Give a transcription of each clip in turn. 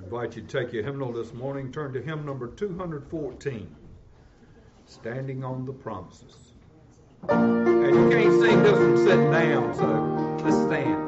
invite you to take your hymnal this morning. Turn to hymn number 214, Standing on the Promises. And you can't sing this from sitting down, so let's stand.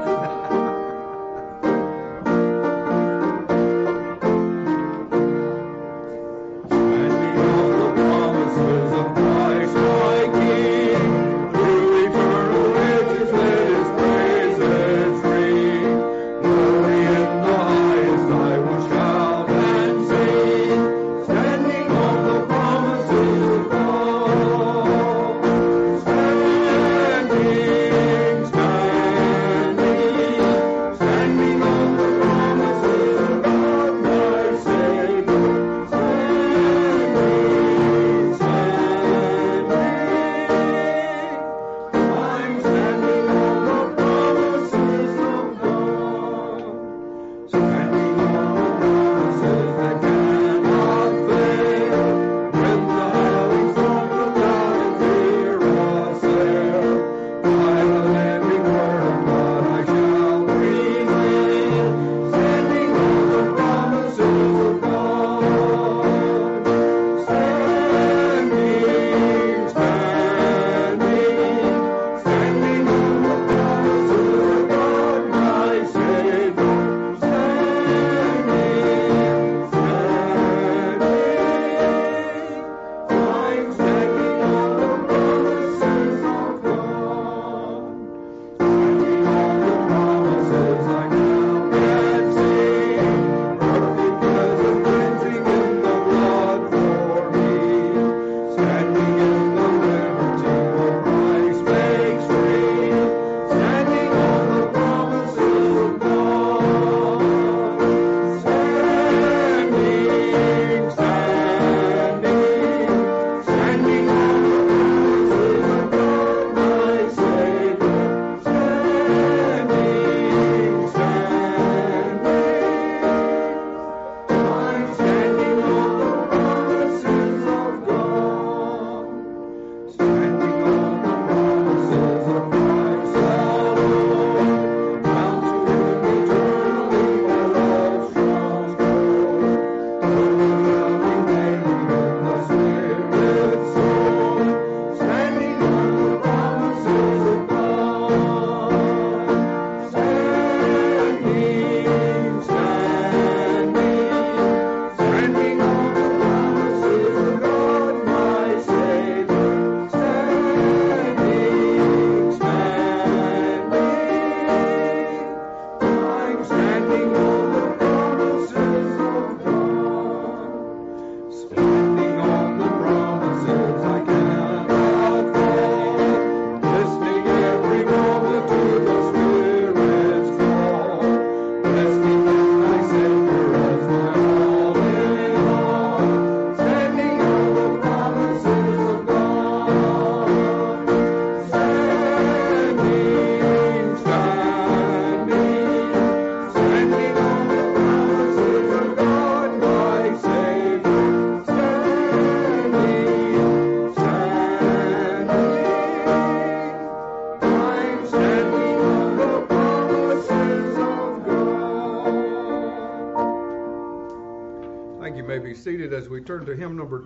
Seated as we turn to hymn number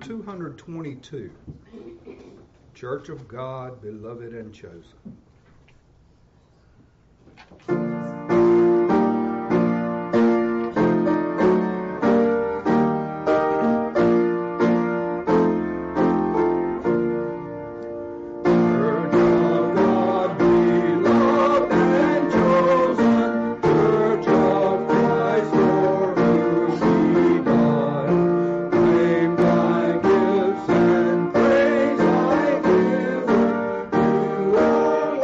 222, Church of God, Beloved and Chosen. Oh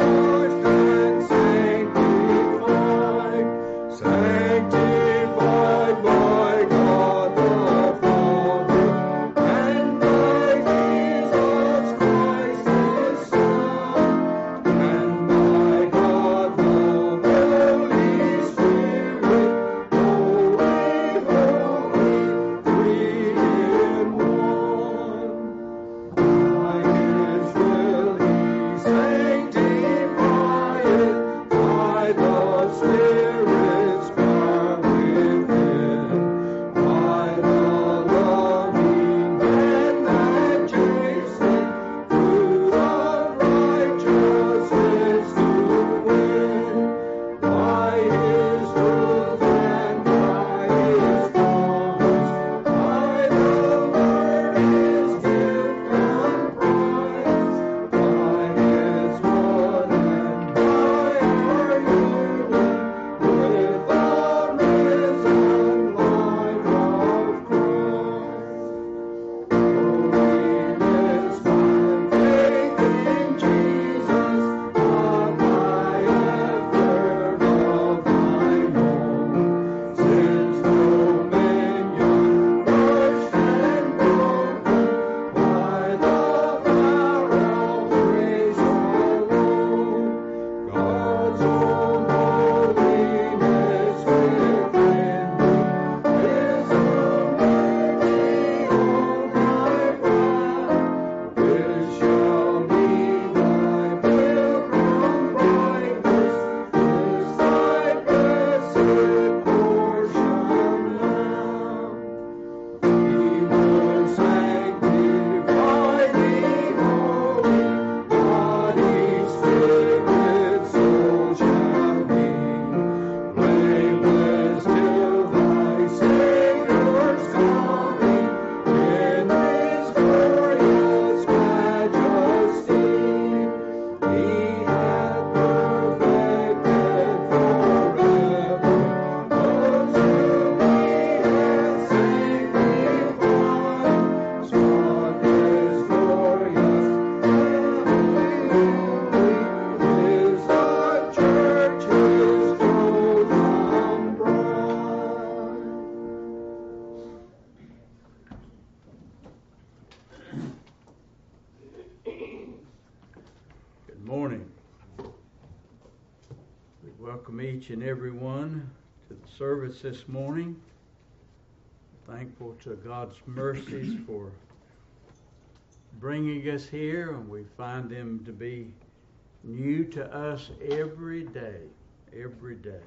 each and every one to the service this morning. Thankful to God's mercies for bringing us here, and we find them to be new to us every day, every day.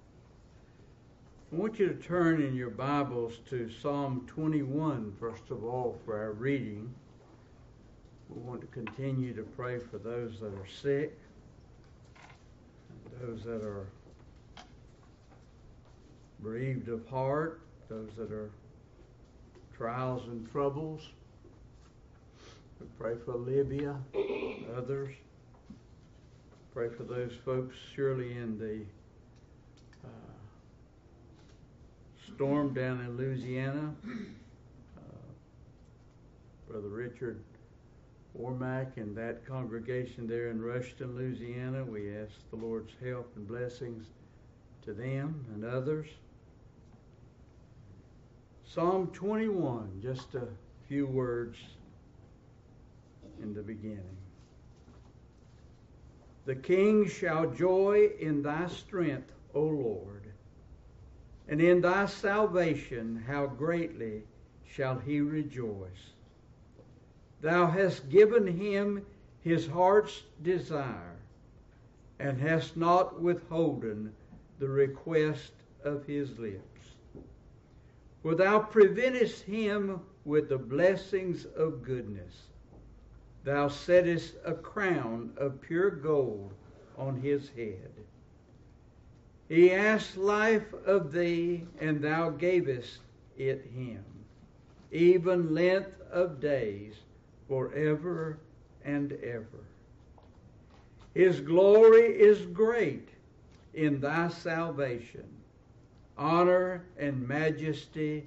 I want you to turn in your Bibles to Psalm 21, first of all, for our reading. We want to continue to pray for those that are sick, and those that are bereaved of heart, those that are trials and troubles. We pray for Libya, others. Pray for those folks surely in the storm down in Louisiana. Brother Richard Warmack and that congregation there in Rushton, Louisiana, we ask the Lord's help and blessings to them and others. Psalm 21, just a few words in the beginning. The king shall joy in thy strength, O Lord, and in thy salvation how greatly shall he rejoice. Thou hast given him his heart's desire, and hast not withholden the request of his lips. For thou preventest him with the blessings of goodness. Thou settest a crown of pure gold on his head. He asked life of thee, and thou gavest it him, even length of days forever and ever. His glory is great in thy salvation. Honor and majesty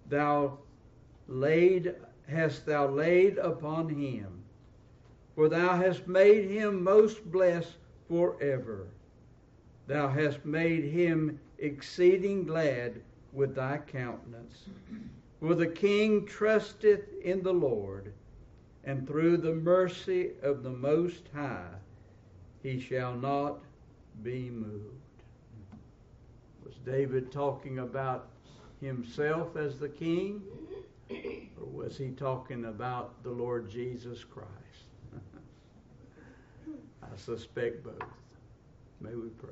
hast thou laid upon him. For thou hast made him most blessed forever. Thou hast made him exceeding glad with thy countenance. For the king trusteth in the Lord, and through the mercy of the Most High he shall not be moved. Was David talking about himself as the king, or was he talking about the Lord Jesus Christ? I suspect both. May we pray.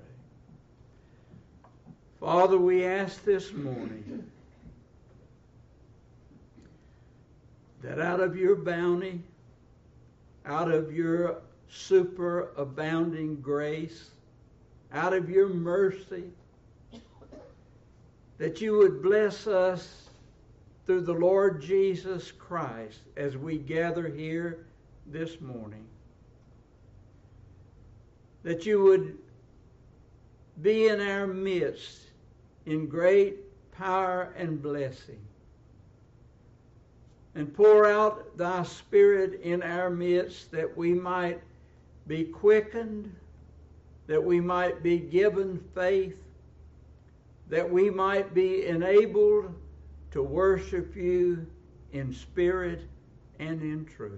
Father, we ask this morning that out of your bounty, out of your superabounding grace, out of your mercy, that you would bless us through the Lord Jesus Christ as we gather here this morning. That you would be in our midst in great power and blessing, and pour out thy Spirit in our midst, that we might be quickened, that we might be given faith, that we might be enabled to worship you in spirit and in truth.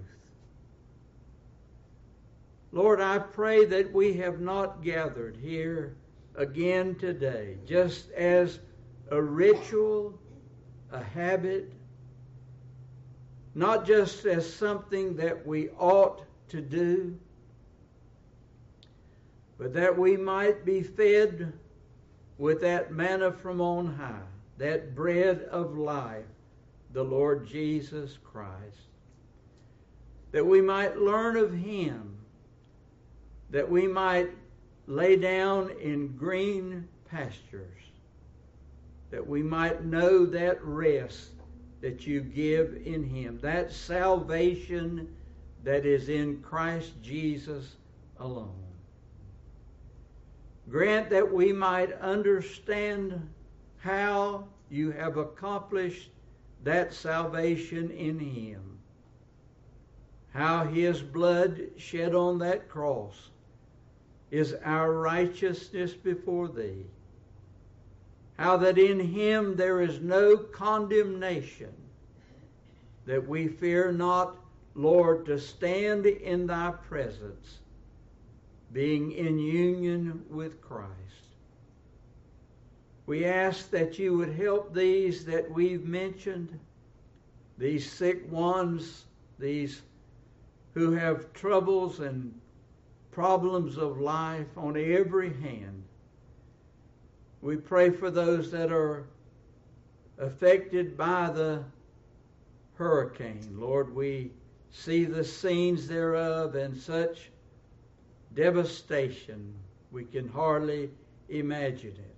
Lord, I pray that we have not gathered here again today just as a ritual, a habit, not just as something that we ought to do, but that we might be fed with that manna from on high, that bread of life, the Lord Jesus Christ, that we might learn of him, that we might lay down in green pastures, that we might know that rest that you give in him, that salvation that is in Christ Jesus alone. Grant that we might understand how you have accomplished that salvation in him, how his blood shed on that cross is our righteousness before thee, how that in him there is no condemnation, that we fear not, Lord, to stand in thy presence, being in union with Christ. We ask that you would help these that we've mentioned, these sick ones, these who have troubles and problems of life on every hand. We pray for those that are affected by the hurricane. Lord, we see the scenes thereof and such devastation we can hardly imagine it.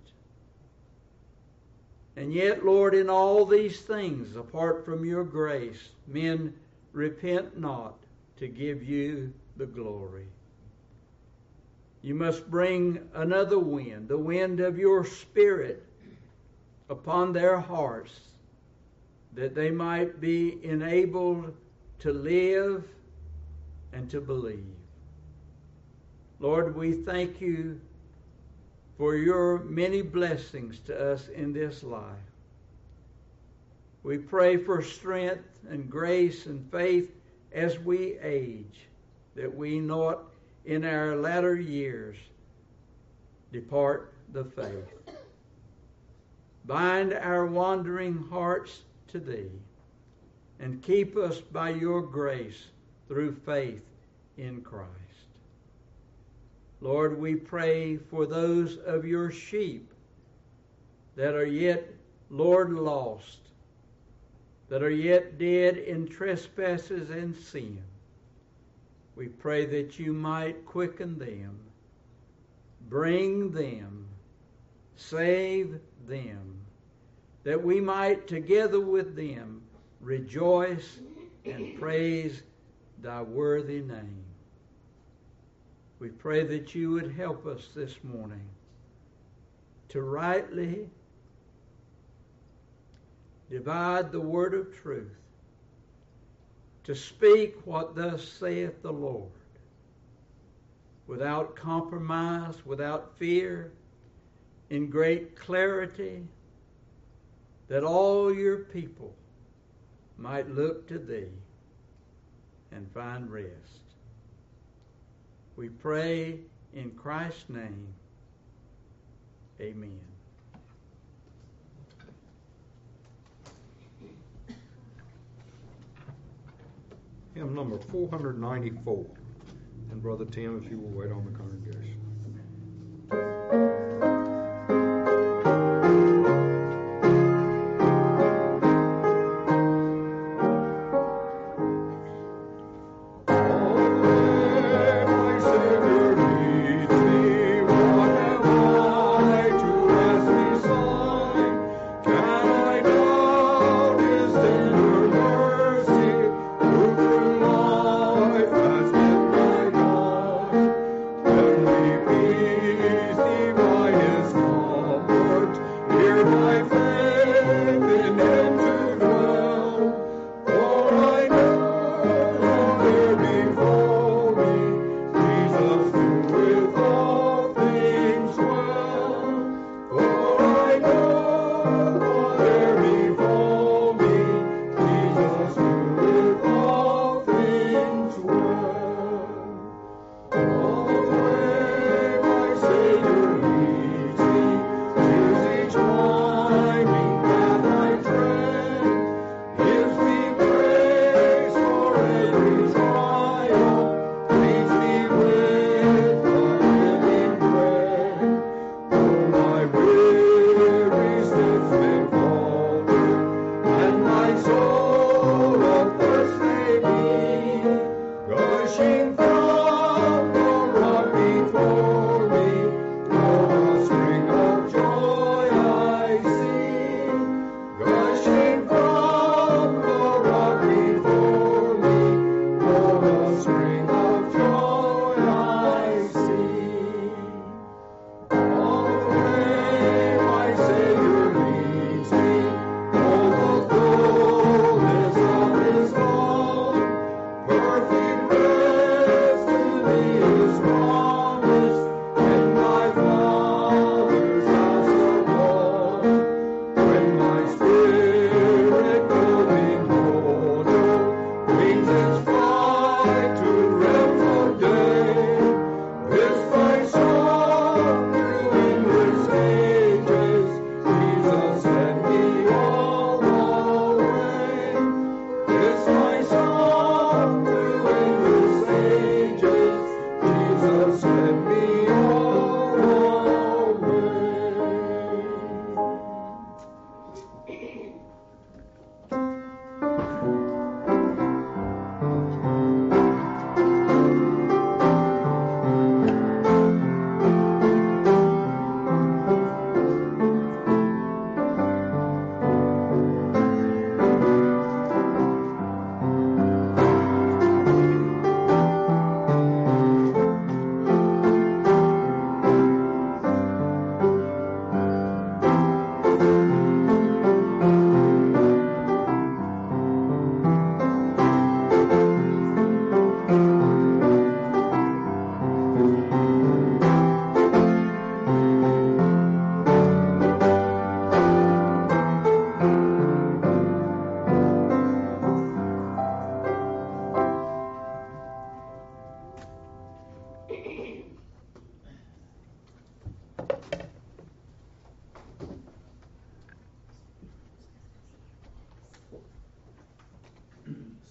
And yet, Lord, in all these things, apart from your grace, men repent not to give you the glory. You must bring another wind, the wind of your Spirit, upon their hearts, that they might be enabled to live and to believe. Lord, we thank you for your many blessings to us in this life. We pray for strength and grace and faith as we age, that we not in our latter years depart the faith. Bind our wandering hearts to thee, and keep us by your grace through faith in Christ. Lord, we pray for those of your sheep that are yet, Lord, lost, that are yet dead in trespasses and sin. We pray that you might quicken them, bring them, save them, that we might together with them rejoice and praise thy worthy name. We pray that you would help us this morning to rightly divide the word of truth, to speak what thus saith the Lord, without compromise, without fear, in great clarity, that all your people might look to thee and find rest. We pray in Christ's name. Amen. Hymn number 494. And Brother Tim, if you will wait on the congregation. Then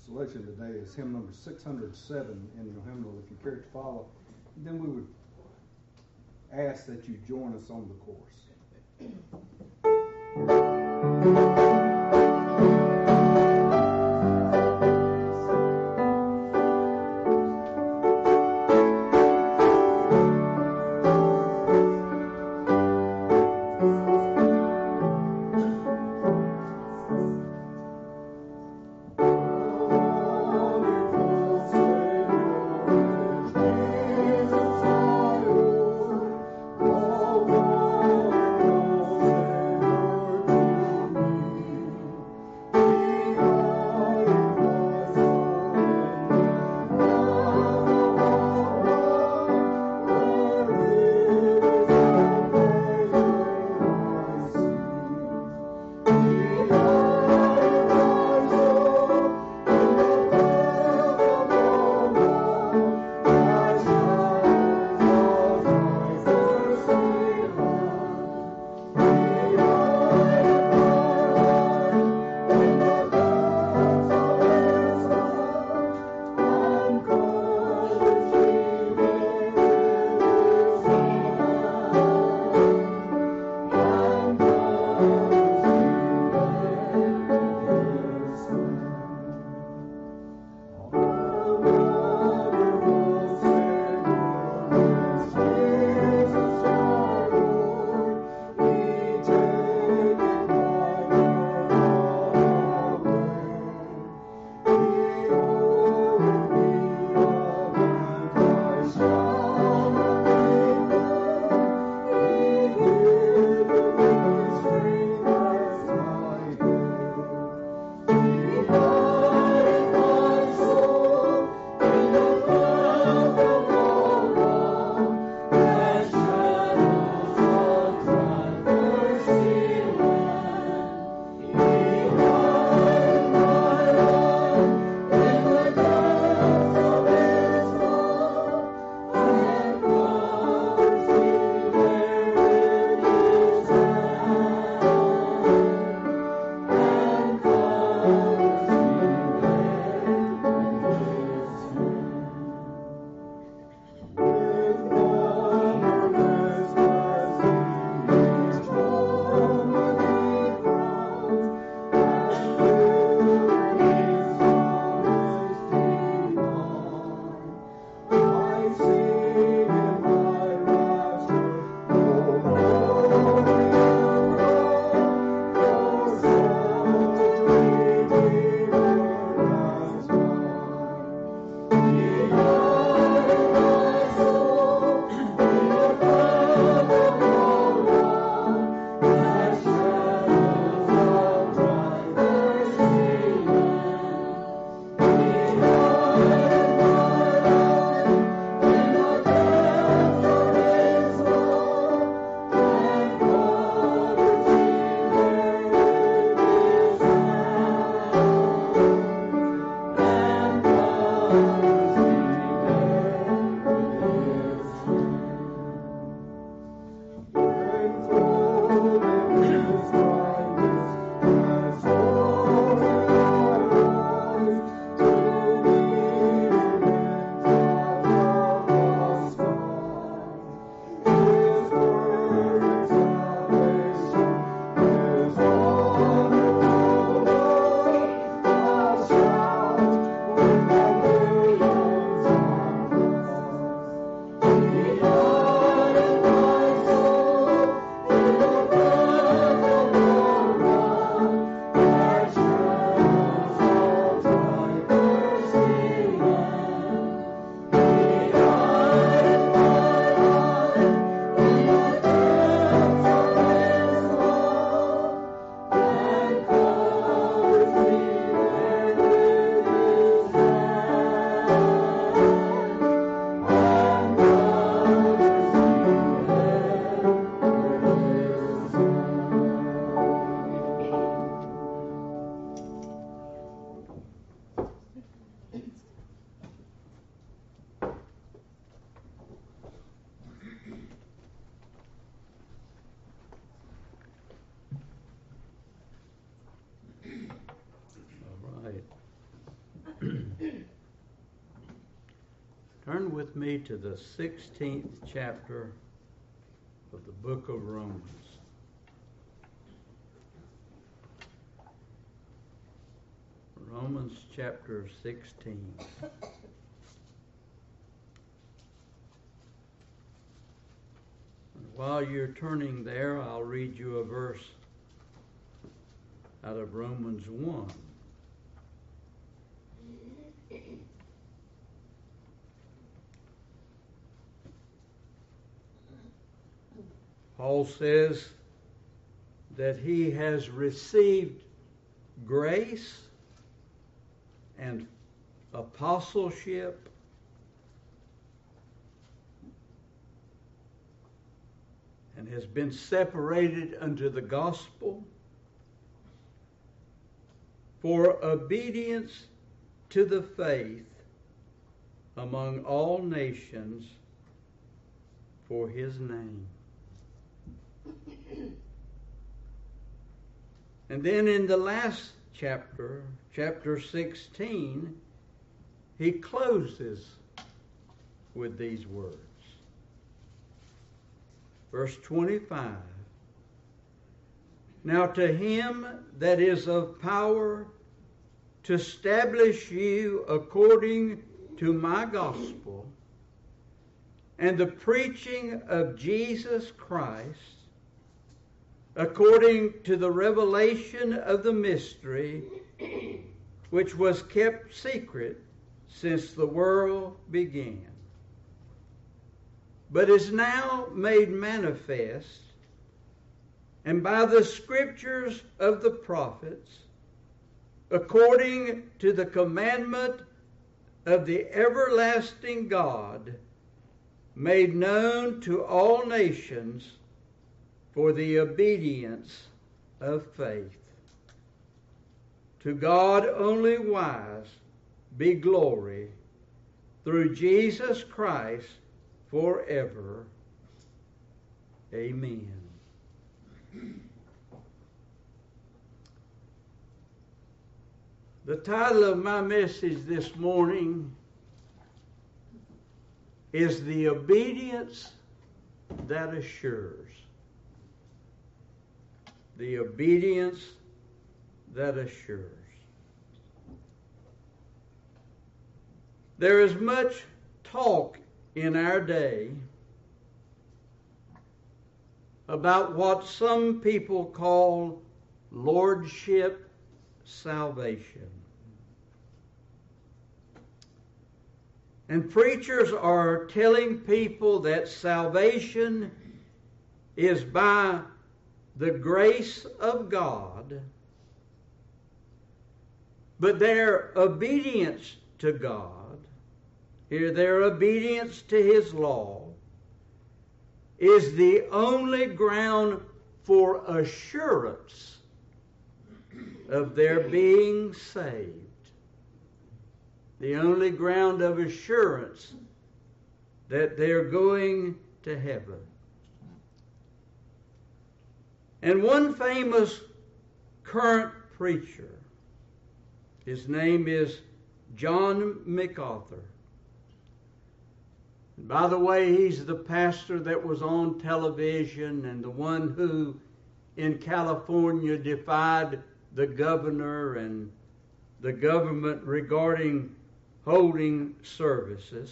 selection today is hymn number 607 in your hymnal, if you care to follow. And then we would ask that you join us on the chorus. Oh, with me to the 16th chapter of the book of Romans. Romans chapter 16. And while you're turning there, I'll read you a verse out of Romans 1. Paul says that he has received grace and apostleship and has been separated unto the gospel for obedience to the faith among all nations for his name. And then in the last chapter, chapter 16, he closes with these words. Verse 25. Now to him that is of power to establish you according to my gospel and the preaching of Jesus Christ, according to the revelation of the mystery, which was kept secret since the world began, but is now made manifest, and by the scriptures of the prophets, according to the commandment of the everlasting God, made known to all nations for the obedience of faith. To God only wise be glory through Jesus Christ forever. Amen. The title of my message this morning is The Obedience That Assures. The obedience that assures. There is much talk in our day about what some people call lordship salvation. And preachers are telling people that salvation is by the grace of God, but their obedience to God, their obedience to His law, is the only ground for assurance of their being saved. The only ground of assurance that they're going to heaven. And one famous current preacher, his name is John MacArthur. And by the way, he's the pastor that was on television and the one who in California defied the governor and the government regarding holding services.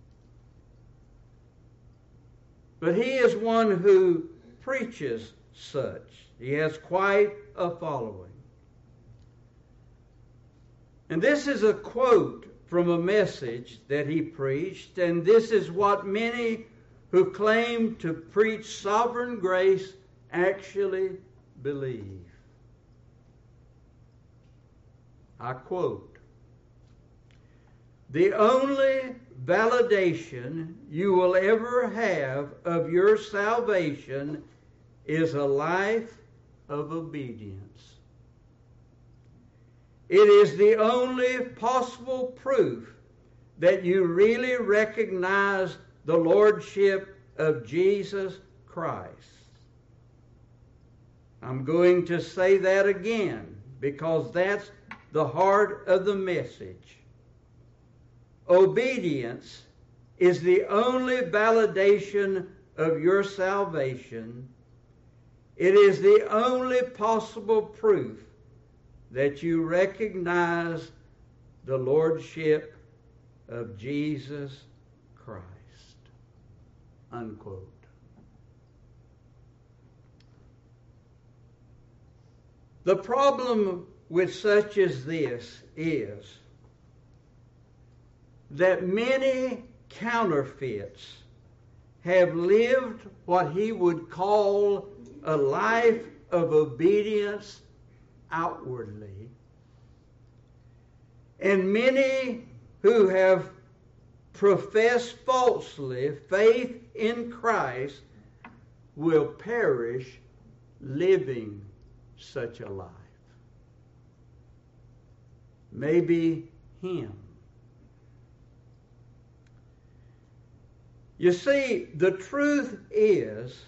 But he is one who preaches such. He has quite a following. And this is a quote from a message that he preached, and this is what many who claim to preach sovereign grace actually believe. I quote, "The only validation you will ever have of your salvation is a life of obedience. It is the only possible proof that you really recognize the lordship of Jesus Christ." I'm going to say that again because that's the heart of the message. Obedience is the only validation of your salvation. It is the only possible proof that you recognize the lordship of Jesus Christ. Unquote. The problem with such as this is that many counterfeits have lived what he would call a life of obedience outwardly, and many who have professed falsely faith in Christ will perish living such a life. Maybe him. You see, the truth is,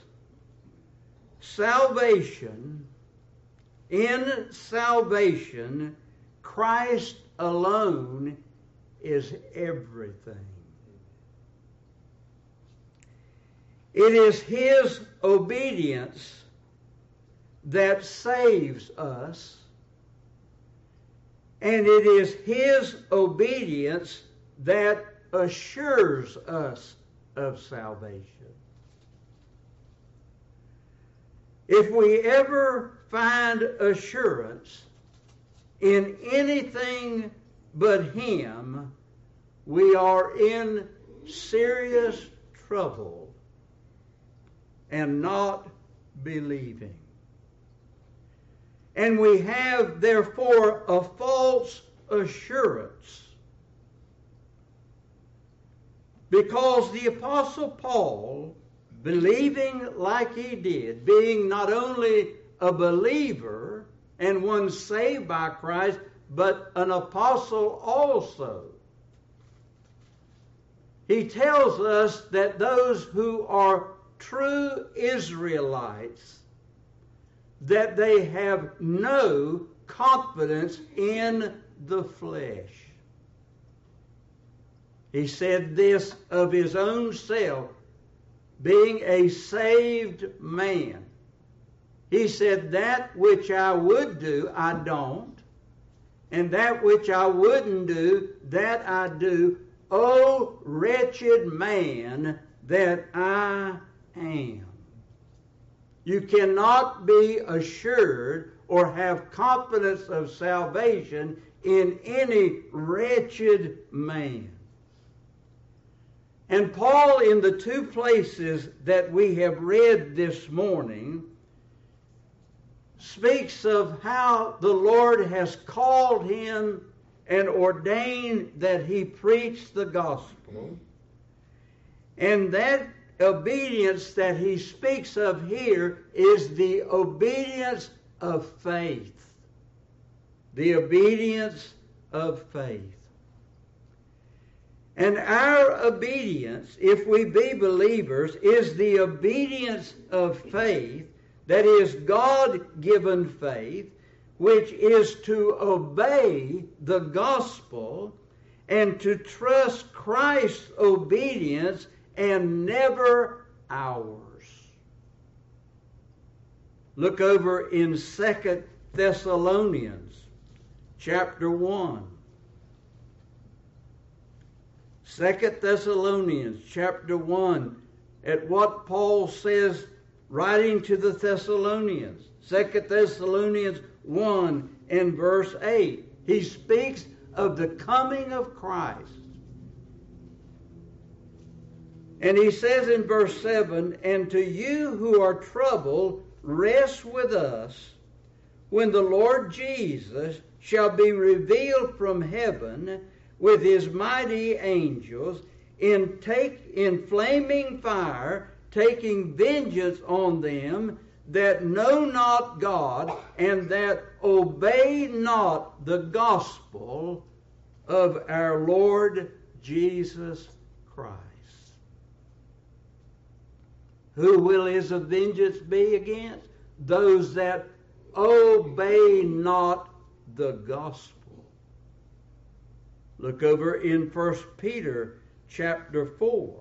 in salvation, Christ alone is everything. It is his obedience that saves us, and it is his obedience that assures us of salvation. If we ever find assurance in anything but him, we are in serious trouble and not believing. And we have, therefore, a false assurance. Because the Apostle Paul, believing like he did, being not only a believer and one saved by Christ, but an apostle also, he tells us that those who are true Israelites, that they have no confidence in the flesh. He said this of his own self, being a saved man. He said, that which I would do, I don't. And that which I wouldn't do, that I do. O wretched man that I am. You cannot be assured or have confidence of salvation in any wretched man. And Paul, in the two places that we have read this morning, speaks of how the Lord has called him and ordained that he preach the gospel. And that obedience that he speaks of here is the obedience of faith. The obedience of faith. And our obedience, if we be believers, is the obedience of faith, that is God-given faith, which is to obey the gospel and to trust Christ's obedience and never ours. Look over in 2 Thessalonians chapter 1. 2 Thessalonians chapter 1, at what Paul says writing to the Thessalonians. 2 Thessalonians 1 and verse 8. He speaks of the coming of Christ. And he says in verse 7, and to you who are troubled, rest with us when the Lord Jesus shall be revealed from heaven with his mighty angels in flaming fire, taking vengeance on them that know not God and that obey not the gospel of our Lord Jesus Christ. Who will his vengeance be against? Those that obey not the gospel. Look over in 1 Peter chapter 4.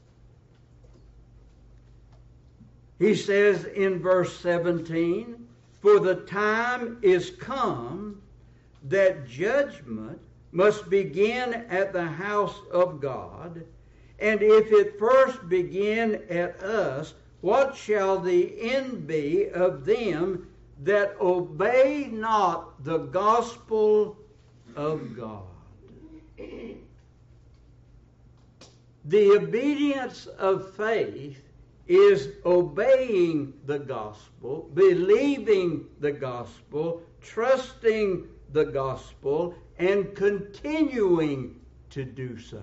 He says in verse 17, "For the time is come that judgment must begin at the house of God. And if it first begin at us, what shall the end be of them that obey not the gospel of God?" The obedience of faith is obeying the gospel, believing the gospel, trusting the gospel, and continuing to do so.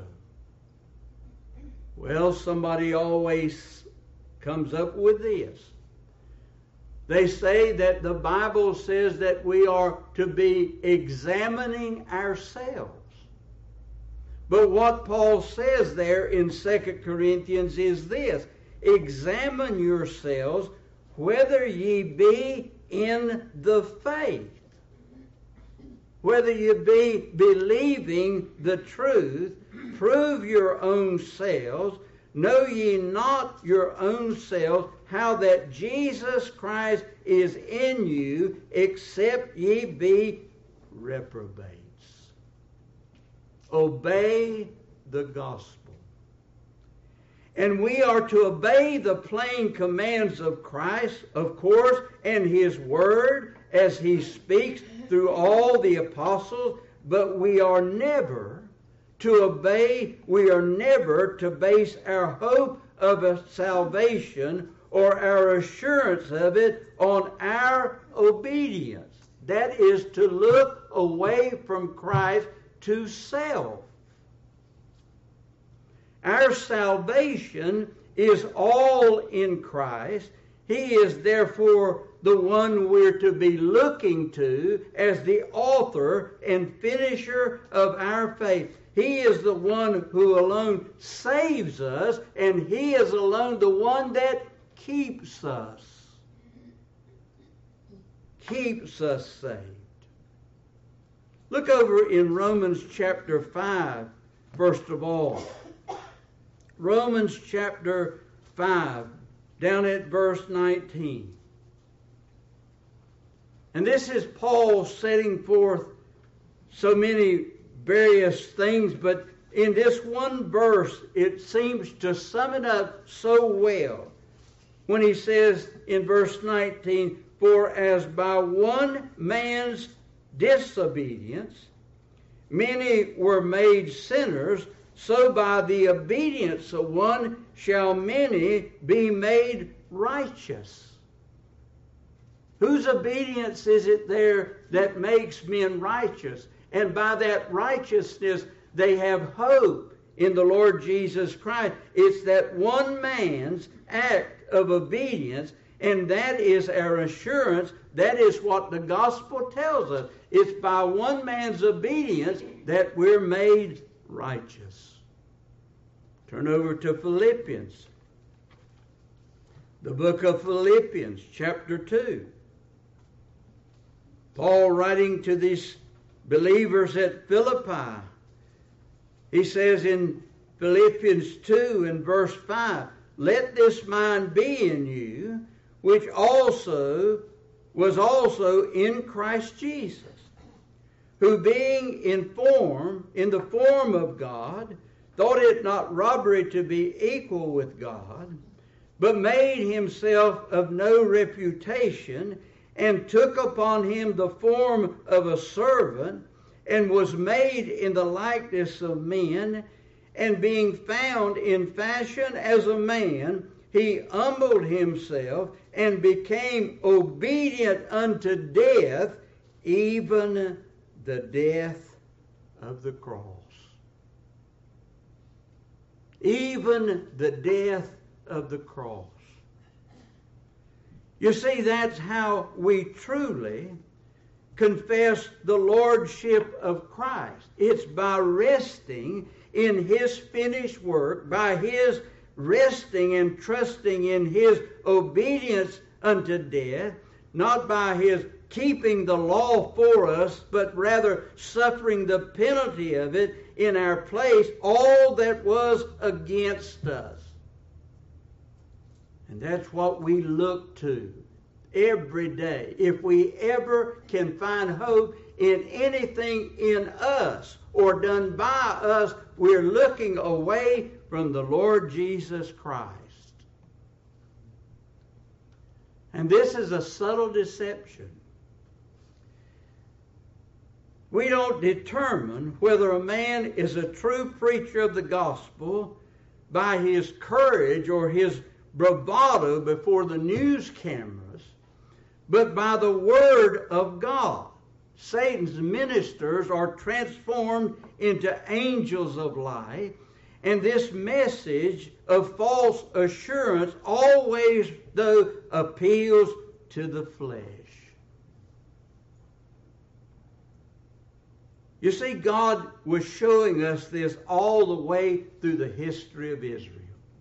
Well, somebody always comes up with this. They say that the Bible says that we are to be examining ourselves. But what Paul says there in 2 Corinthians is this: examine yourselves whether ye be in the faith, whether you be believing the truth. Prove your own selves. Know ye not your own selves how that Jesus Christ is in you, except ye be reprobates. Obey the gospel. And we are to obey the plain commands of Christ, of course, and His Word as He speaks through all the apostles, but we are never to base our hope of a salvation or our assurance of it on our obedience. That is to look away from Christ to self. Our salvation is all in Christ. He is therefore the one we're to be looking to as the author and finisher of our faith. He is the one who alone saves us, and He is alone the one that keeps us saved. Look over in Romans chapter 5, first of all. Romans chapter 5, down at verse 19. And this is Paul setting forth so many various things, but in this one verse it seems to sum it up so well when he says in verse 19, "For as by one man's disobedience many were made sinners, so by the obedience of one shall many be made righteous." Whose obedience is it there that makes men righteous? And by that righteousness, they have hope in the Lord Jesus Christ. It's that one man's act of obedience, and that is our assurance. That is what the gospel tells us. It's by one man's obedience that we're made righteous. Turn over to Philippians. The book of Philippians, chapter 2. Paul writing to these believers at Philippi, he says in Philippians 2 and verse 5, "Let this mind be in you, which was also in Christ Jesus, who being in the form of God, thought it not robbery to be equal with God, but made himself of no reputation, and took upon him the form of a servant, and was made in the likeness of men, and being found in fashion as a man, he humbled himself and became obedient unto death, even the death of the cross." Even the death of the cross. You see, that's how we truly confess the lordship of Christ. It's by resting in His finished work, by His resting and trusting in His obedience unto death, not by His keeping the law for us, but rather suffering the penalty of it in our place, all that was against us. And that's what we look to every day. If we ever can find hope in anything in us or done by us, we're looking away from the Lord Jesus Christ. And this is a subtle deception. We don't determine whether a man is a true preacher of the gospel by his courage or his bravado before the news cameras, but by the Word of God. Satan's ministers are transformed into angels of light, and this message of false assurance always, though, appeals to the flesh. You see, God was showing us this all the way through the history of Israel.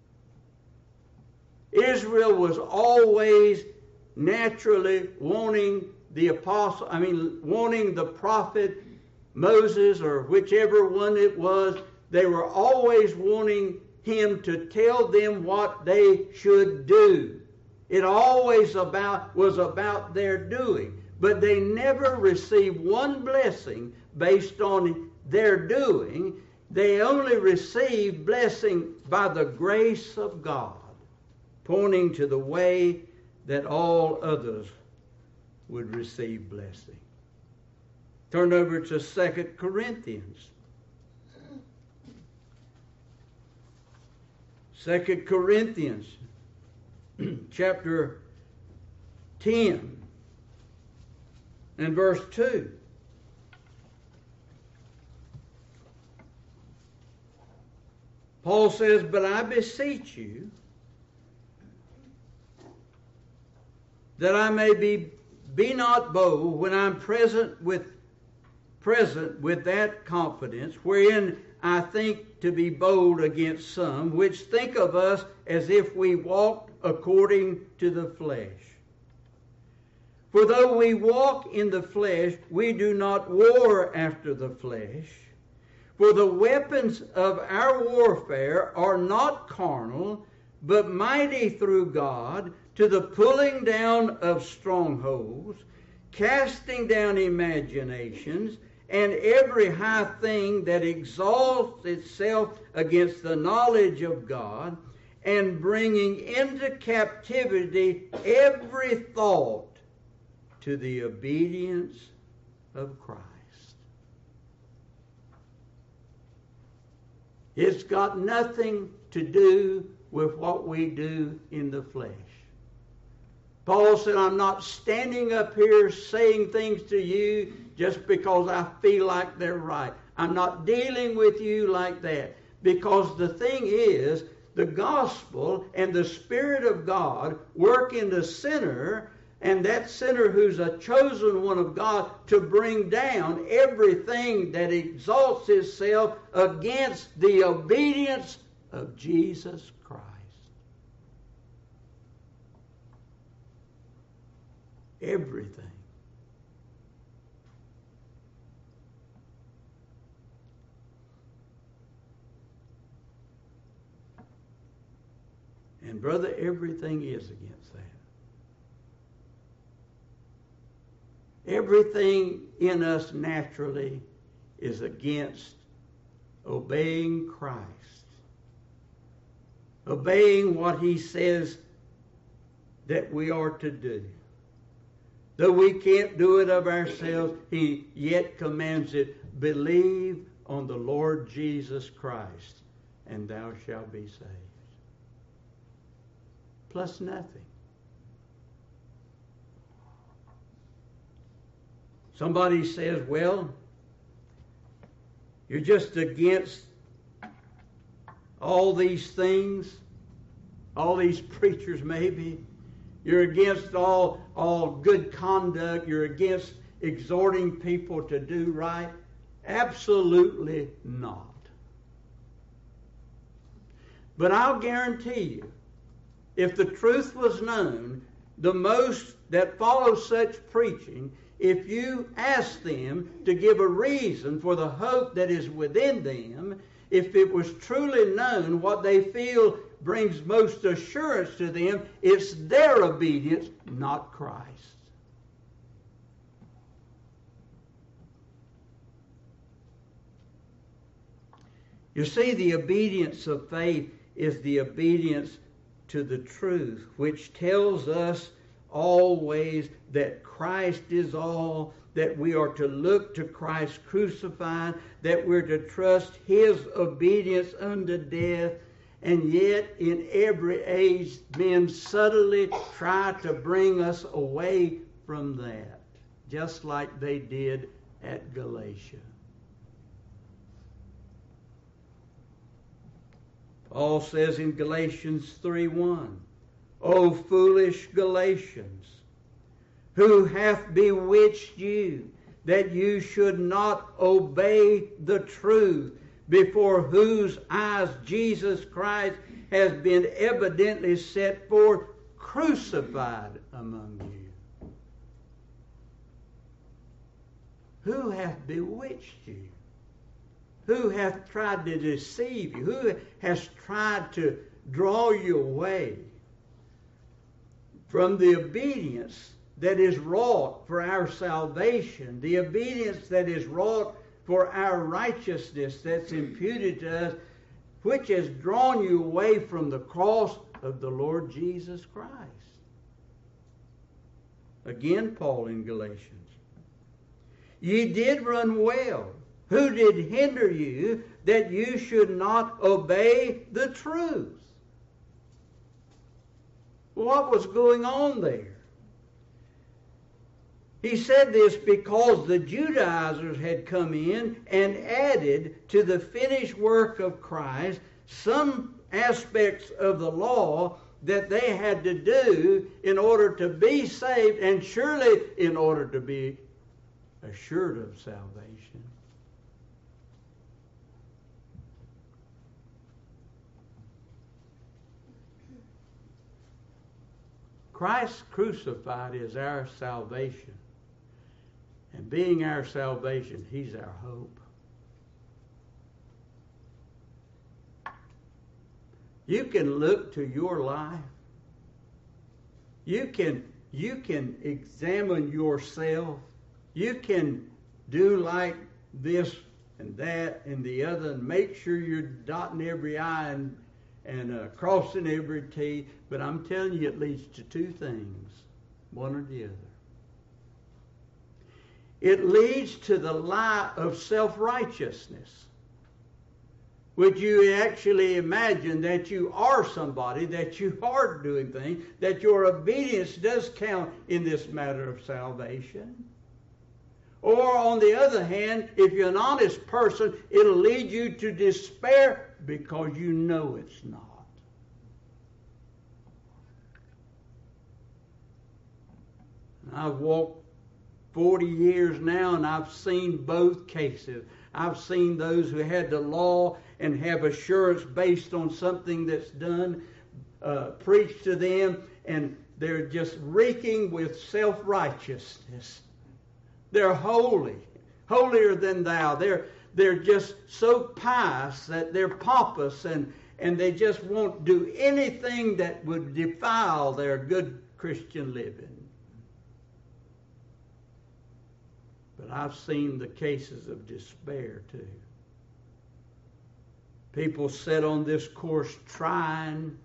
Israel was always naturally wanting wanting the prophet Moses or whichever one it was. They were always wanting him to tell them what they should do. It always was about their doing. But they never received one blessing based on their doing. They only received blessing by the grace of God, pointing to the way that all others would receive blessing. Turn over to 2 Corinthians. 2 Corinthians chapter 10 and verse 2. Paul says, "But I beseech you that I may be not bold when I'm present with that confidence, wherein I think to be bold against some, which think of us as if we walked according to the flesh. For though we walk in the flesh, we do not war after the flesh. For the weapons of our warfare are not carnal, but mighty through God to the pulling down of strongholds, casting down imaginations, and every high thing that exalts itself against the knowledge of God, and bringing into captivity every thought to the obedience of Christ." It's got nothing to do with what we do in the flesh. Paul said, "I'm not standing up here saying things to you just because I feel like they're right. I'm not dealing with you like that." Because the thing is, the gospel and the Spirit of God work in the sinner, and that sinner who's a chosen one of God, to bring down everything that exalts itself against the obedience of Jesus Christ. Everything. And brother, everything is against that. Everything in us naturally is against obeying Christ. Obeying what He says that we are to do. Though we can't do it of ourselves, He yet commands it, "Believe on the Lord Jesus Christ, and thou shalt be saved." Plus nothing. Somebody says, "Well, you're just against all these things, all these preachers maybe. You're against all good conduct. You're against exhorting people to do right." Absolutely not. But I'll guarantee you, if the truth was known, the most that follow such preaching, if you ask them to give a reason for the hope that is within them, if it was truly known what they feel brings most assurance to them, it's their obedience, not Christ. You see, the obedience of faith is the obedience to the truth, which tells us always that Christ is all, that we are to look to Christ crucified, that we're to trust His obedience unto death, and yet in every age men subtly try to bring us away from that, just like they did at Galatia. Paul says in Galatians 3:1, O foolish Galatians, who hath bewitched you, that you should not obey the truth, before whose eyes Jesus Christ has been evidently set forth, crucified among you. Who hath bewitched you? Who hath tried to deceive you? Who has tried to draw you away from the obedience that is wrought for our salvation, the obedience that is wrought for our righteousness that's imputed to us, which has drawn you away from the cross of the Lord Jesus Christ? Again, Paul in Galatians, ye did run well. Who did hinder you that you should not obey the truth? What was going on there? He said this because the Judaizers had come in and added to the finished work of Christ some aspects of the law that they had to do in order to be saved, and surely in order to be assured of salvation. Christ crucified is our salvation. And being our salvation, He's our hope. You can look to your life. You can examine yourself. You can do like this and that and the other and make sure you're dotting every I and crossing every T. But I'm telling you, it leads to two things, one or the other. It leads to the lie of self-righteousness. Would you actually imagine that you are somebody, that you are doing things, that your obedience does count in this matter of salvation? Or on the other hand, if you're an honest person, it'll lead you to despair because you know it's not. I've walked 40 years now, and I've seen both cases. I've seen those who had the law and have assurance based on something that's done, preached to them, and they're just reeking with self-righteousness. They're holy, holier than thou. They're just so pious that they're pompous, and they just won't do anything that would defile their good Christian living. But I've seen the cases of despair too. People set on this course trying,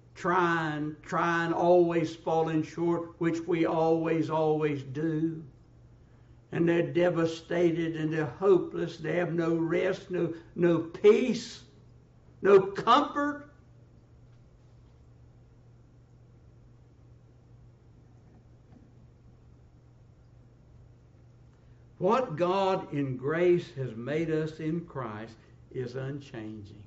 always falling short, which we always do. And they're devastated and they're hopeless. They have no rest, no peace, no comfort. What God in grace has made us in Christ is unchanging.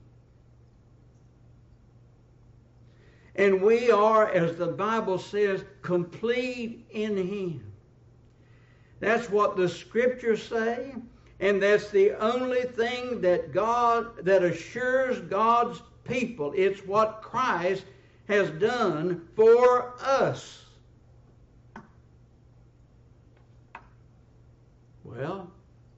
And we are, as the Bible says, complete in Him. That's what the Scriptures say, and that's the only thing that assures God's people. It's what Christ has done for us. Well,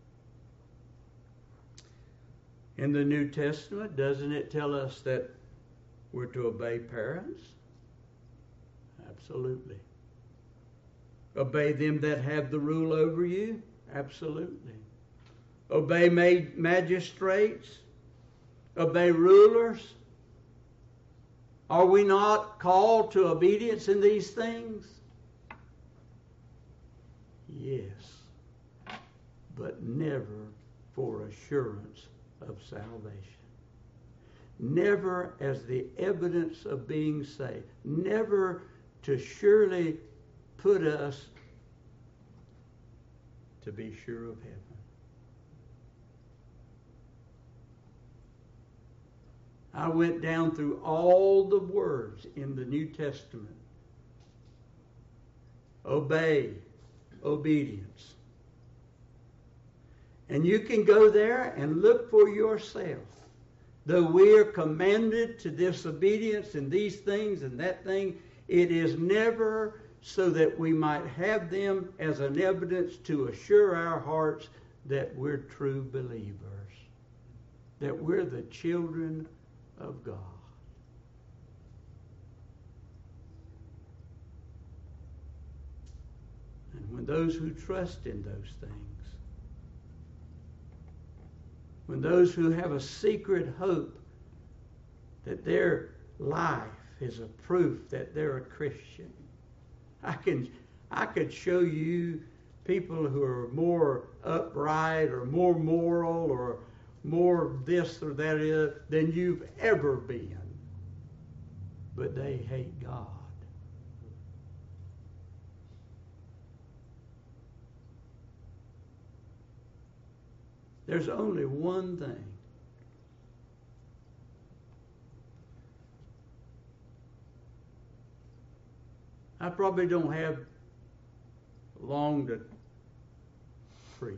in the New Testament, doesn't it tell us that we're to obey parents? Absolutely. Obey them that have the rule over you? Absolutely. Obey magistrates? Obey rulers? Are we not called to obedience in these things? Yes, but never for assurance of salvation. Never as the evidence of being saved. Never to surely put us to be sure of heaven. I went down through all the words in the New Testament. Obey, obedience. And you can go there and look for yourself. Though we are commanded to disobedience in these things and that thing, it is never so that we might have them as an evidence to assure our hearts that we're true believers, that we're the children of God. And when those who trust in those things, when those who have a secret hope that their life is a proof that they're a Christian, I could show you people who are more upright or more moral or more this or that than you've ever been. But they hate God. There's only one thing. I probably don't have long to preach.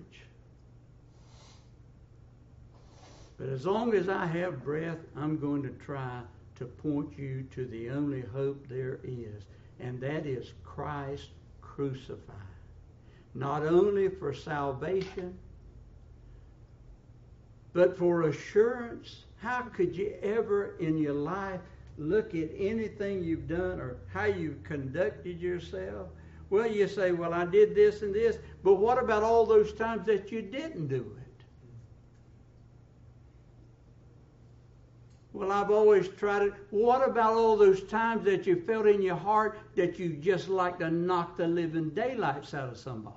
But as long as I have breath, I'm going to try to point you to the only hope there is, and that is Christ crucified. Not only for salvation, but for assurance. How could you ever in your life look at anything you've done or how you've conducted yourself? Well, you say, well, I did this and this, but what about all those times that you didn't do it? Well, I've always tried it. What about all those times that you felt in your heart that you just like to knock the living daylights out of somebody?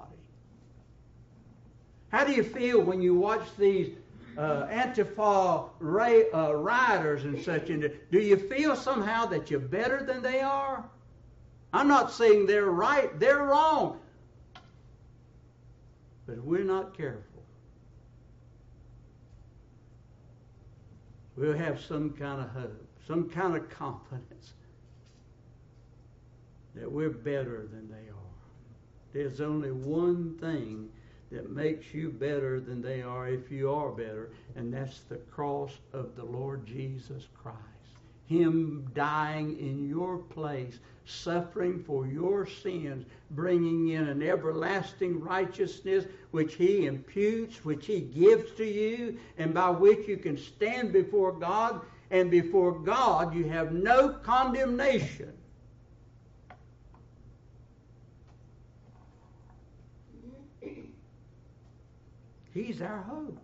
How do you feel when you watch these Antifa rioters and such? Do you feel somehow that you're better than they are? I'm not saying they're right, they're wrong. But if we're not careful, we'll have some kind of hope, some kind of confidence that we're better than they are. There's only one thing that makes you better than they are if you are better, and that's the cross of the Lord Jesus Christ. Him dying in your place, suffering for your sins, bringing in an everlasting righteousness which He imputes, which He gives to you, and by which you can stand before God, and before God you have no condemnation. He's our hope.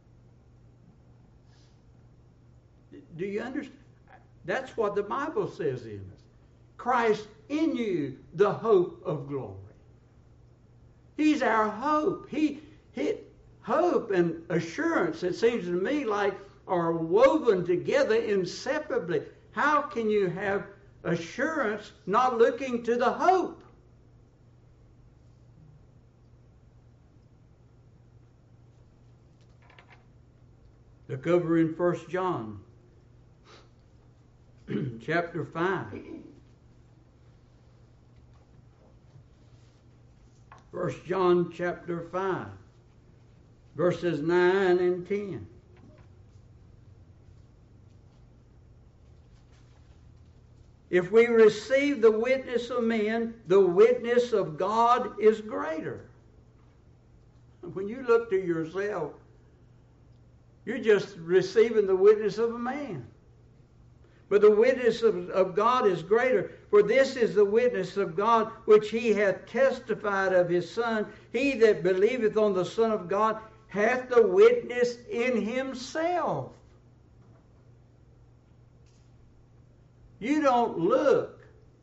Do you understand? That's what the Bible says in us. Christ in you, the hope of glory. He's our hope. Hope and assurance, it seems to me like, are woven together inseparably. How can you have assurance not looking to the hope? Look over in 1 John chapter 5. 1 John chapter 5, verses 9 and 10. If we receive the witness of men, the witness of God is greater. When you look to yourself, you're just receiving the witness of a man. But the witness of God is greater. For this is the witness of God, which he hath testified of his Son. He that believeth on the Son of God hath the witness in himself. You don't look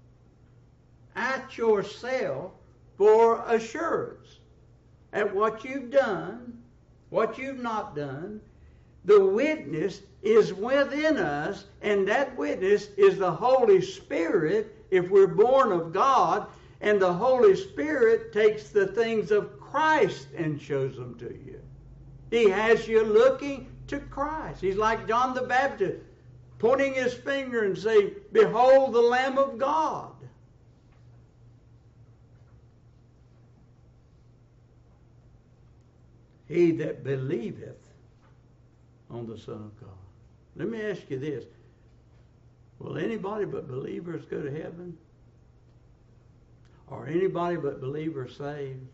at yourself for assurance at what you've done, what you've not done. The witness is within us, and that witness is the Holy Spirit if we're born of God, and the Holy Spirit takes the things of Christ and shows them to you. He has you looking to Christ. He's like John the Baptist, pointing his finger and saying, "Behold the Lamb of God." He that believeth on the Son of God. Let me ask you this. Will anybody but believers go to heaven? Are anybody but believers saved?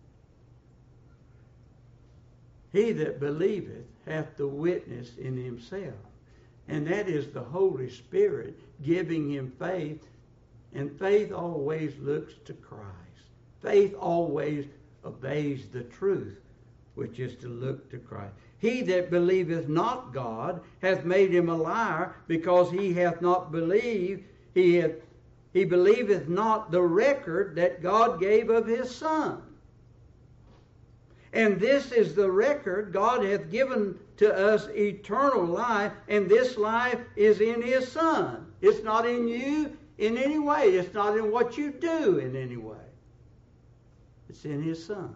He that believeth hath the witness in himself. And that is the Holy Spirit giving him faith. And faith always looks to Christ. Faith always obeys the truth, which is to look to Christ. He that believeth not God hath made him a liar, because he hath not believed. He believeth not the record that God gave of his Son. And this is the record: God hath given to us eternal life, and this life is in his Son. It's not in you in any way. It's not in what you do in any way. It's in his Son.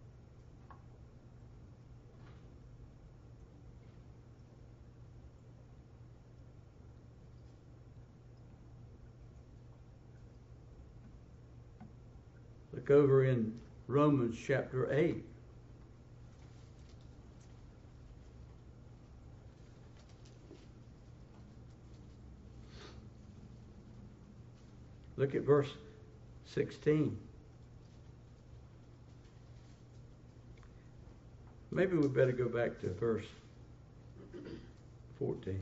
Look over in Romans chapter 8. Look at verse 16. Maybe we better go back to verse 14.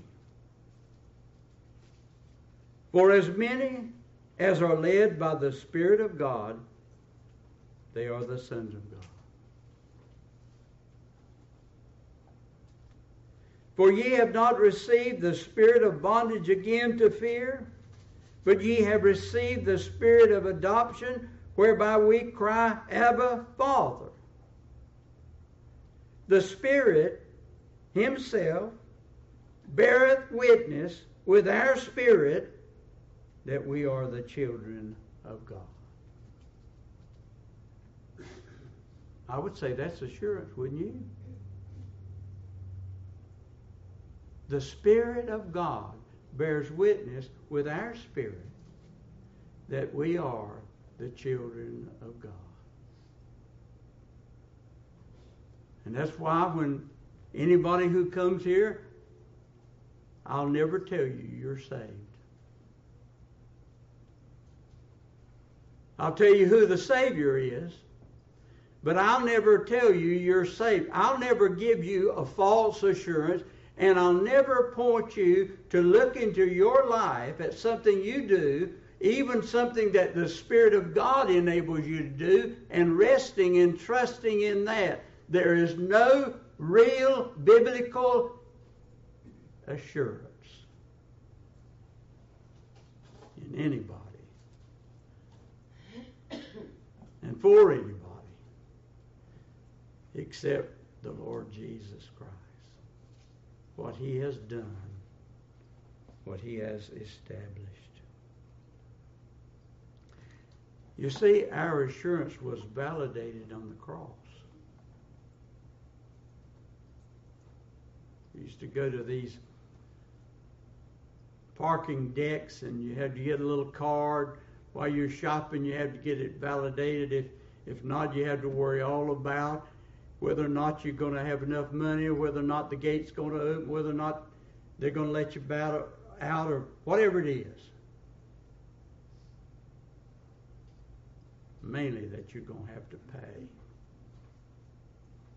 For as many as are led by the Spirit of God, they are the sons of God. For ye have not received the spirit of bondage again to fear, but ye have received the Spirit of adoption, whereby we cry, Abba, Father. The Spirit himself beareth witness with our spirit that we are the children of God. I would say that's assurance, wouldn't you? The Spirit of God bears witness with our spirit that we are the children of God. And that's why when anybody who comes here, I'll never tell you you're saved. I'll tell you who the Savior is, but I'll never tell you you're saved. I'll never give you a false assurance, and I'll never point you to look into your life at something you do, even something that the Spirit of God enables you to do, and resting and trusting in that. There is no real biblical assurance in anybody and for anybody except the Lord Jesus Christ. What he has done, what he has established. You see, our assurance was validated on the cross. We used to go to these parking decks, and you had to get a little card. While you're shopping, you had to get it validated. If not, you had to worry all about whether or not you're going to have enough money, or whether or not the gate's going to open, whether or not they're going to let you out, or whatever it is. Mainly that you're going to have to pay.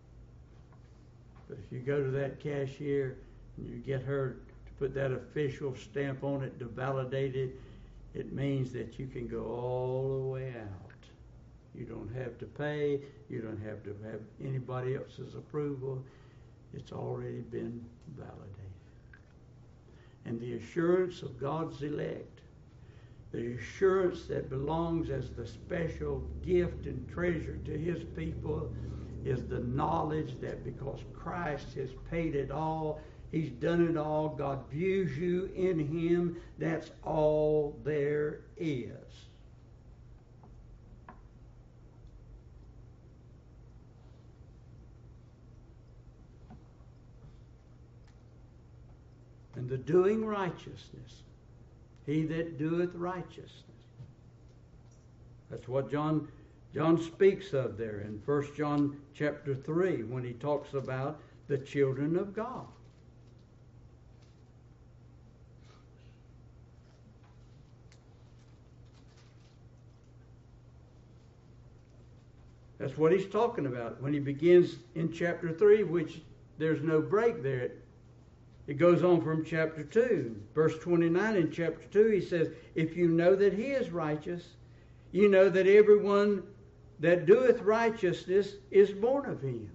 But if you go to that cashier and you get her to put that official stamp on it to validate it, it means that you can go all the way out. You don't have to pay. You don't have to have anybody else's approval. It's already been validated. And the assurance of God's elect, the assurance that belongs as the special gift and treasure to His people, is the knowledge that because Christ has paid it all, He's done it all, God views you in Him, that's all there is. And the doing righteousness, he that doeth righteousness. That's what John speaks of there in 1 John chapter 3 when he talks about the children of God. That's what he's talking about when he begins in chapter 3, which there's no break there. It goes on from chapter 2. Verse 29 in chapter 2, he says, if you know that he is righteous, you know that everyone that doeth righteousness is born of him.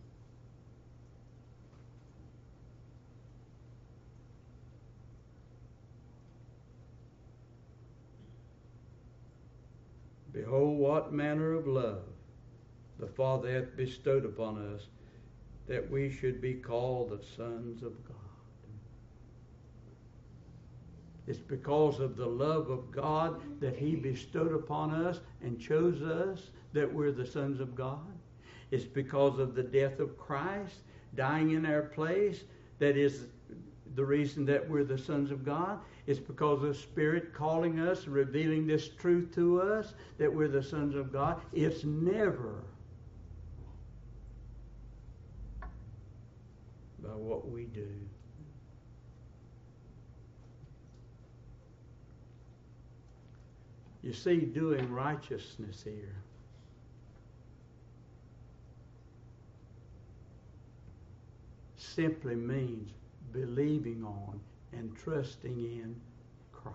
Behold, what manner of love the Father hath bestowed upon us, that we should be called the sons of God. It's because of the love of God that He bestowed upon us and chose us that we're the sons of God. It's because of the death of Christ dying in our place that is the reason that we're the sons of God. It's because of the Spirit calling us, revealing this truth to us that we're the sons of God. It's never by what we do. You see, doing righteousness here simply means believing on and trusting in Christ.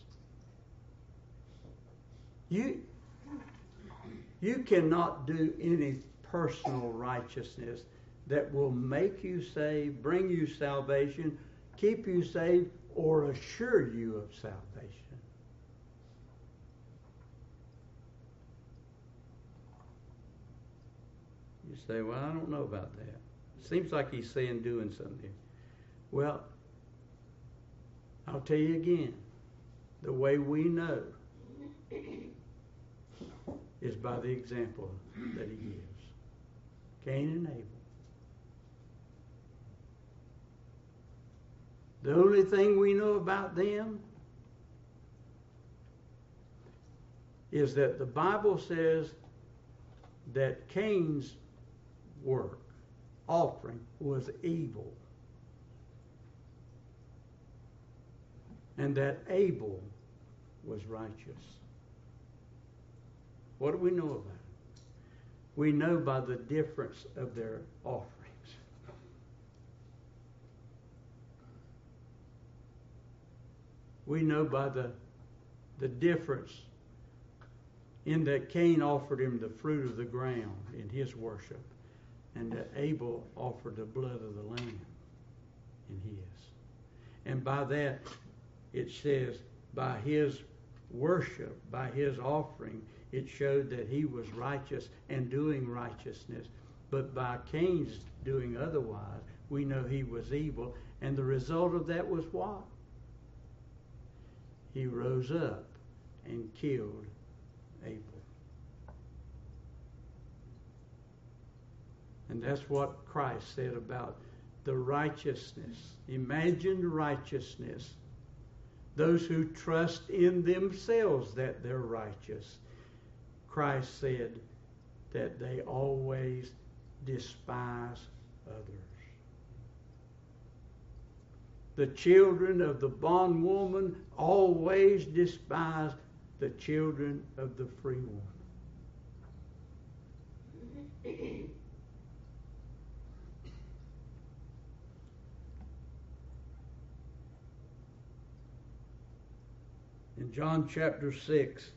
You cannot do any personal righteousness that will make you saved, bring you salvation, keep you saved, or assure you of salvation. You say, well, I don't know about that. Seems like he's saying doing something. Well, I'll tell you again, the way we know is by the example that he gives. Cain and Abel. The only thing we know about them is that the Bible says that Cain's work, offering, was evil. And that Abel was righteous. What do we know about it? We know by the difference of their offerings. We know by the difference in that Cain offered him the fruit of the ground in his worship, and that Abel offered the blood of the lamb in his. And by that, it says, by his worship, by his offering, it showed that he was righteous and doing righteousness. But by Cain's doing otherwise, we know he was evil. And the result of that was what? He rose up and killed Abel. And that's what Christ said about the righteousness, imagined righteousness. Those who trust in themselves that they're righteous. Christ said that they always despise others. The children of the bondwoman always despise the children of the free woman. In John chapter 6,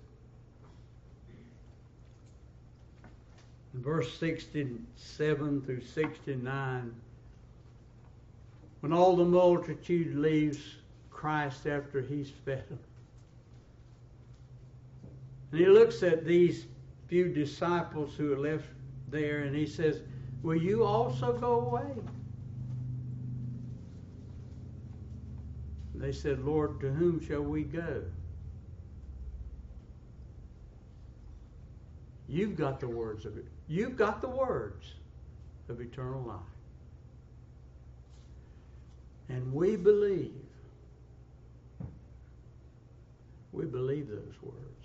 verse 67 through 69, when all the multitude leaves Christ after he's fed them, and he looks at these few disciples who are left there, and he says, will you also go away? And they said, Lord, to whom shall we go? You've got the words of it. You've got the words of eternal life. And we believe those words.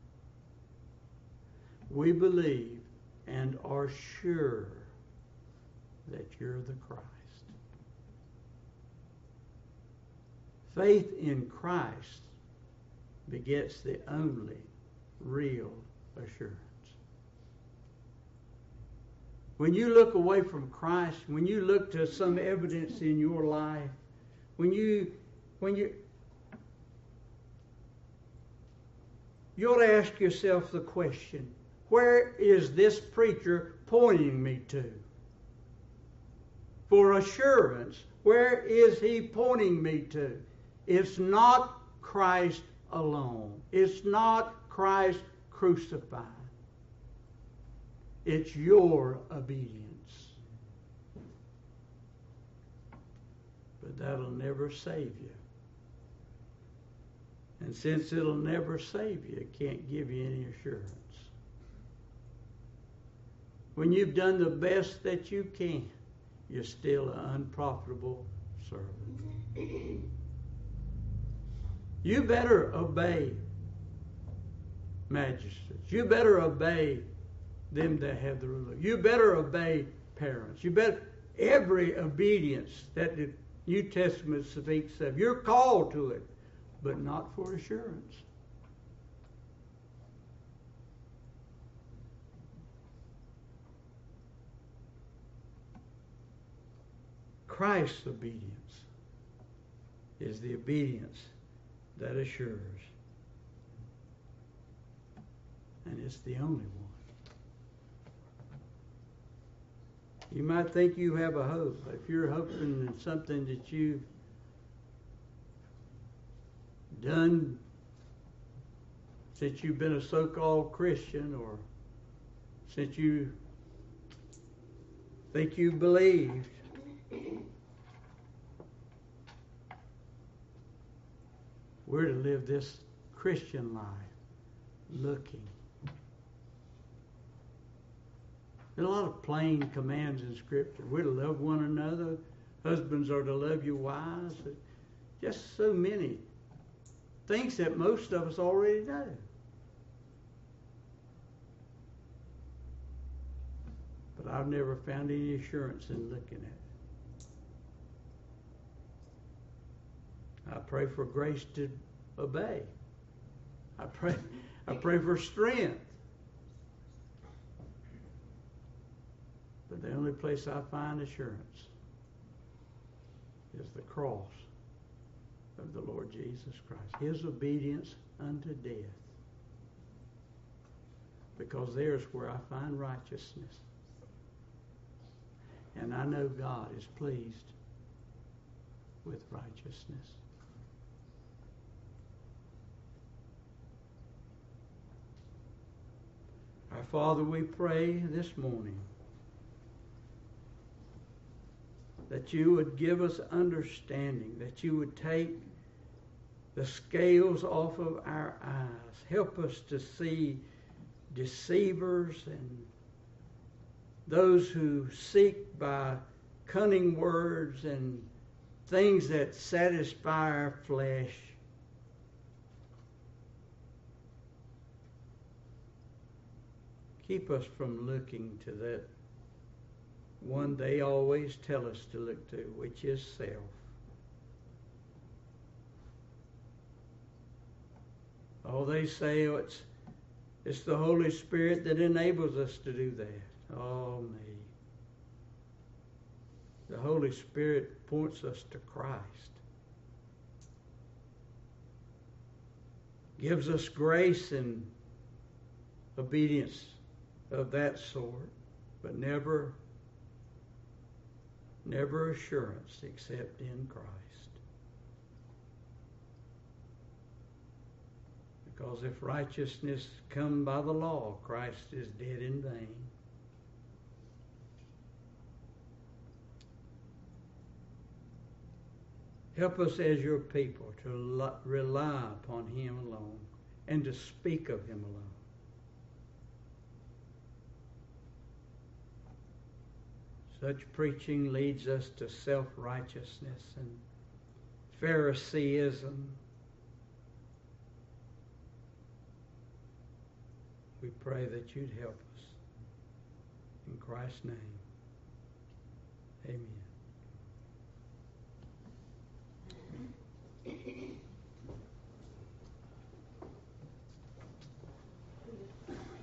We believe and are sure that you're the Christ. Faith in Christ begets the only real assurance. When you look away from Christ, when you look to some evidence in your life, you ought to ask yourself the question, where is this preacher pointing me to? For assurance, where is he pointing me to? It's not Christ alone. It's not Christ crucified. It's your obedience. But that'll never save you. And since it'll never save you, it can't give you any assurance. When you've done the best that you can, you're still an unprofitable servant. You better obey magistrates. You better obey them that have the ruler. You better obey parents. You better, every obedience that the New Testament speaks of, you're called to it, but not for assurance. Christ's obedience is the obedience that assures. And it's the only one. You might think you have a hope. If you're hoping in something that you've done since you've been a so-called Christian, or since you think you believed, we're to live this Christian life looking. There are a lot of plain commands in Scripture. We're to love one another. Husbands are to love your wives. Just so many things that most of us already know. But I've never found any assurance in looking at it. I pray for grace to obey. I pray for strength. But the only place I find assurance is the cross of the Lord Jesus Christ. His obedience unto death. Because there's where I find righteousness. And I know God is pleased with righteousness. Our Father, we pray this morning that you would give us understanding, that you would take the scales off of our eyes. Help us to see deceivers and those who seek by cunning words and things that satisfy our flesh. Keep us from looking to that one they always tell us to look to, which is self. Oh, they say it's the Holy Spirit that enables us to do that. Oh, me. The Holy Spirit points us to Christ. gives us grace and obedience of that sort, but never assurance except in Christ. Because if righteousness come by the law, Christ is dead in vain. Help us as your people to rely upon Him alone and to speak of Him alone. Such preaching leads us to self-righteousness and Phariseeism. We pray that you'd help us. In Christ's name, amen.